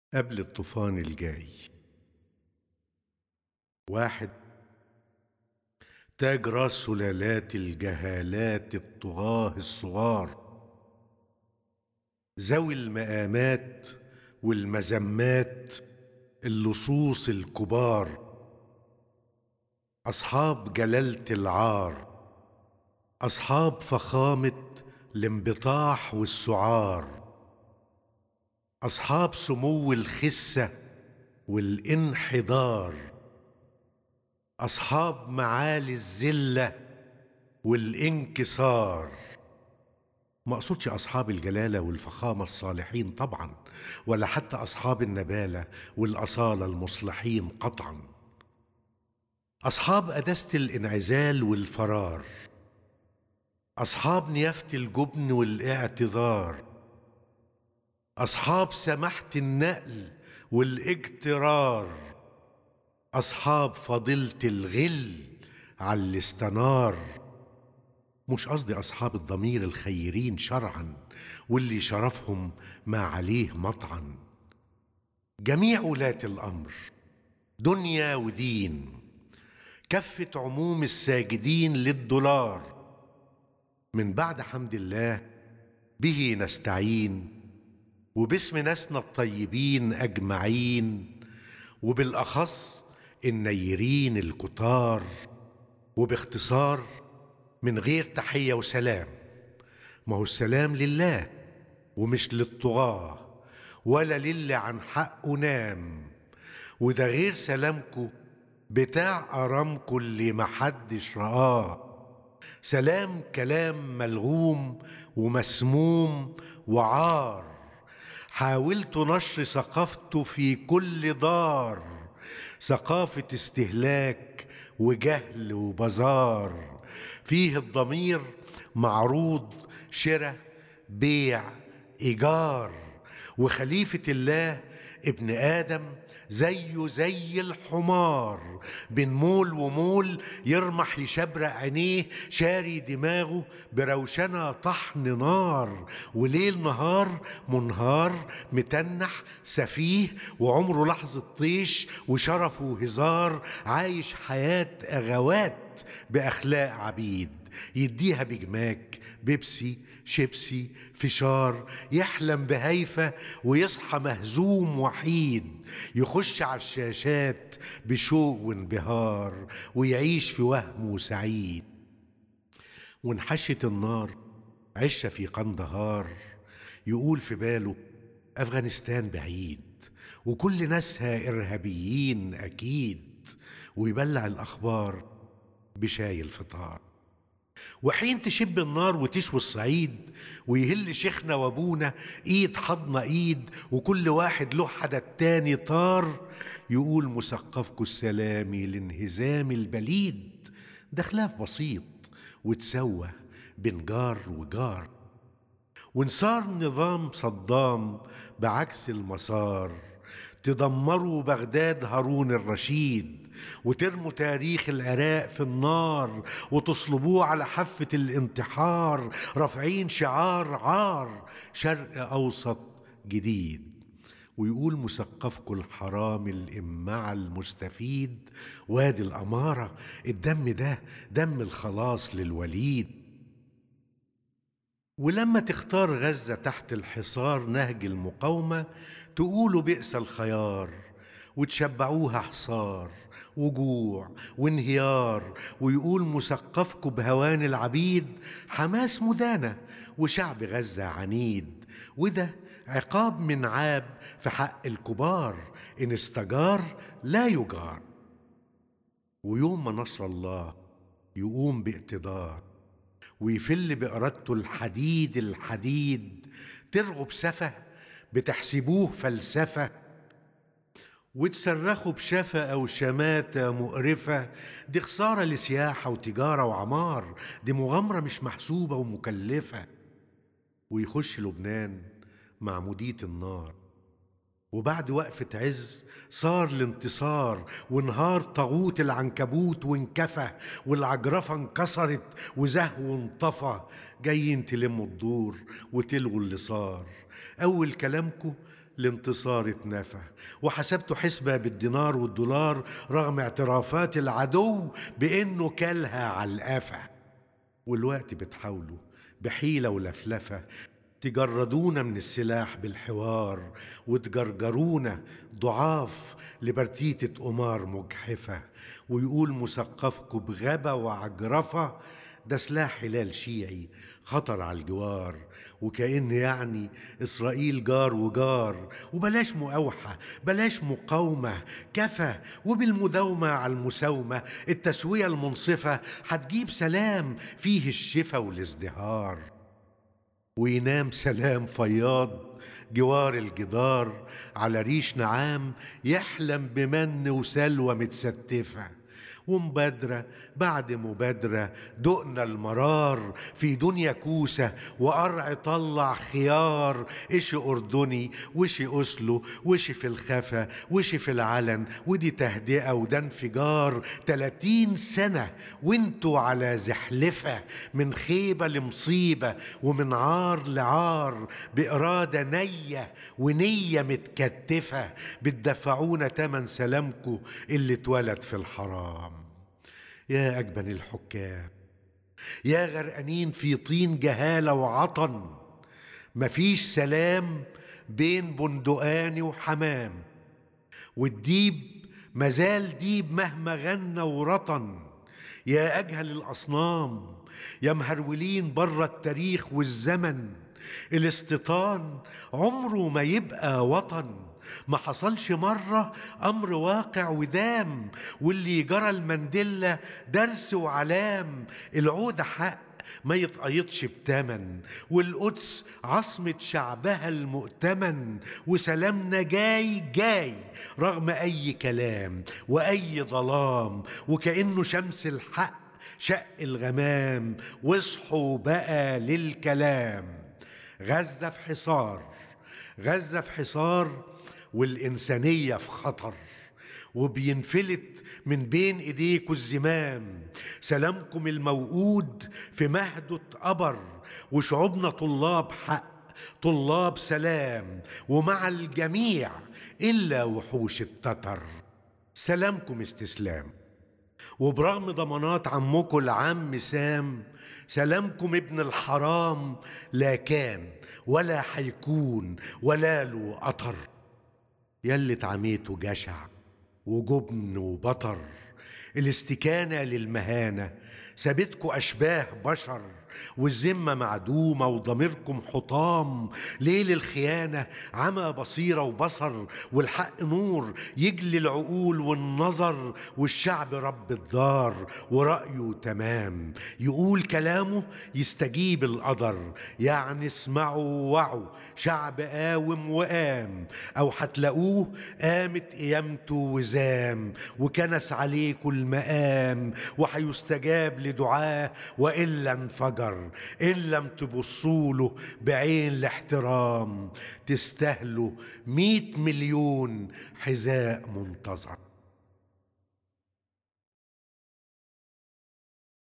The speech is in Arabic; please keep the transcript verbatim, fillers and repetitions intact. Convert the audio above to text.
قبل الطوفان الجاي. واحد تاج راس سلالات الجهالات الطغاة الصغار، ذوي المقامات والمذمات اللصوص الكبار، أصحاب جلالة العار، أصحاب فخامة الانبطاح والسعار، أصحاب سمو الخسة والانحدار، أصحاب معالي الذلة والانكسار. ما أقصدش أصحاب الجلالة والفخامة الصالحين طبعا، ولا حتى أصحاب النبالة والأصالة المصلحين قطعا. أصحاب قداسة الانعزال والفرار، أصحاب نيافة الجبن والاعتذار، أصحاب سماحة النقل والاجترار، أصحاب فضيلة الغل على اللي استنار. مش قصدي أصحاب الضمير الخيرين شرعا واللي شرفهم ما عليه مطعن. جميع ولاة الأمر دنيا ودين، كفة عموم الساجدين للدولار. من بعد حمد الله به نستعين، وباسم ناسنا الطيبين أجمعين، وبالأخص النيرين الكتار. وباختصار من غير تحية وسلام، ما هو السلام لله ومش للطغاة ولا للي عن حقه نام. وده غير سلامكو بتاع أرامكو اللي محدش رآه. سلام كلام ملغوم ومسموم وعار، حاولت نشر ثقافته في كل دار، ثقافة استهلاك وجهل وبزار، فيه الضمير معروض شراء بيع إيجار. وخليفة الله ابن آدم زيه زي الحمار، بين مول ومول يرمح يشبرق عينيه، شاري دماغه بروشنة طحن نار. وليل نهار منهار متنح سفيه، وعمره لحظة طيش وشرفه هزار، عايش حياة أغوات بأخلاق عبيد، يديها بجماك بيبسي شيبسي فشار، يحلم بهيفة ويصحى مهزوم وحيد، يخش على الشاشات بشوق وانبهار ويعيش في وهم سعيد. وانحشت النار عشة في قندهار، يقول في باله أفغانستان بعيد وكل ناسها إرهابيين أكيد، ويبلع الأخبار بشاي الفطار. وحين تشب النار وتشوي الصعيد، ويهل شيخنا وابونا ايد حضن ايد، وكل واحد له حدا التاني طار، يقول مثقفكوا السلامي لانهزام البليد. ده خلاف بسيط وتسوى بين جار وجار، وانصار نظام صدام بعكس المسار، تدمروا بغداد هارون الرشيد، وترموا تاريخ العراق في النار، وتصلبوه على حافة الانتحار، رافعين شعار عار شرق أوسط جديد. ويقول مثقفكوا الحرام الإمع المستفيد، وادي الأمارة الدم ده دم الخلاص للوليد. ولما تختار غزة تحت الحصار نهج المقاومة، تقولوا بئس الخيار، وتشبعوها حصار وجوع وانهيار. ويقول مثقفكوا بهوان العبيد، حماس مدانة وشعب غزة عنيد، وده عقاب من عاب في حق الكبار، إن استجار لا يجار. ويوم ما نصر الله يقوم باقتدار، ويفل بإرادته الحديد الحديد، ترغوا بسفة بتحسبوه فلسفة، وتصرخوا بشفة أو شماتة مقرفة. دي خسارة لسياحة وتجارة وعمار، دي مغامرة مش محسوبة ومكلفة. ويخش لبنان مع مدية النار، وبعد وقفة عز صار الانتصار، وانهار طاغوت العنكبوت وانكفى، والعجرفة انكسرت وزهو انطفى. جايين تلموا الدور وتلغوا اللي صار. أول كلامكم الانتصار اتنفى، وحسبتوا حسبة بالدينار والدولار رغم اعترافات العدو بإنه كلها على القفا. والوقت بتحاولوا بحيلة ولفلفة تجردونا من السلاح بالحوار، وتجرجرونا ضعاف لبرتيتة قمار مجحفة، ويقول مثقفكوا بغبا وعجرفة ده سلاح هلال شيعي خطر على الجوار، وكأن يعني إسرائيل جار وجار. وبلاش مقاوحة، بلاش مقاومة، كفى. وبالمداومة على المساومة التسوية المنصفة هتجيب سلام فيه الشفا والازدهار، وينام سلام فياض جوار الجدار على ريش نعام يحلم بمن وسلوى متستفة. ومبادرة بعد مبادرة دقنا المرار في دنيا كوسة، وقرع طلع خيار، إشي أردني وشي أسلو وشي في الخفا وشي في العلن، ودي تهدئة وده انفجار. تلاتين سنة وانتوا على زحلفة، من خيبة لمصيبة ومن عار لعار، بإرادة نية ونية متكتفة بتدفعونا تمن سلامكو اللي اتولد في الحرام. يا أجبن الحكام، يا غرقانين في طين جهالة وعطن، مفيش سلام بين بندقاني وحمام، والديب مازال ديب مهما غنى ورطن. يا أجهل الأصنام، يا مهرولين برا التاريخ والزمن، الاستيطان عمره ما يبقى وطن. ما حصلش مرة أمر واقع ودام، واللي جرى المندلة درس وعلام. العودة حق ما يتقيضش بتمن، والقدس عاصمة شعبها المؤتمن، وسلامنا جاي جاي رغم أي كلام وأي ظلام، وكأنه شمس الحق شق الغمام. واصحوا بقى للكلام. غزة في حصار، غزة في حصار، والإنسانية في خطر، وبينفلت من بين إيديكوا الزمام. سلامكم الموؤود في مهدة قبر، وشعوبنا طلاب حق طلاب سلام، ومع الجميع إلا وحوش التتر. سلامكم استسلام، وبرغم ضمانات عمكم العم سام، سلامكم ابن الحرام لا كان ولا حيكون ولا له قطر. يلي اتعميته جشع وجبن وبطر، الاستكانة للمهانة سابتكوا أشباه بشر، والذمة معدومة وضميركم حطام. ليل الخيانة عمى بصيرة وبصر، والحق نور يجلي العقول والنظر، والشعب رب الدار ورأيه تمام. يقول كلامه يستجيب القدر، يعني اسمعوا وعوا شعب قاوم وقام، أو هتلاقوه قامت قيامته وزام، وكنس عليكوا المقام، وحيستجاب لدعاه وإلا انفجر. إن لم تبصوله بعين الاحترام تستاهلوا مئة مليون حذاء منتظر.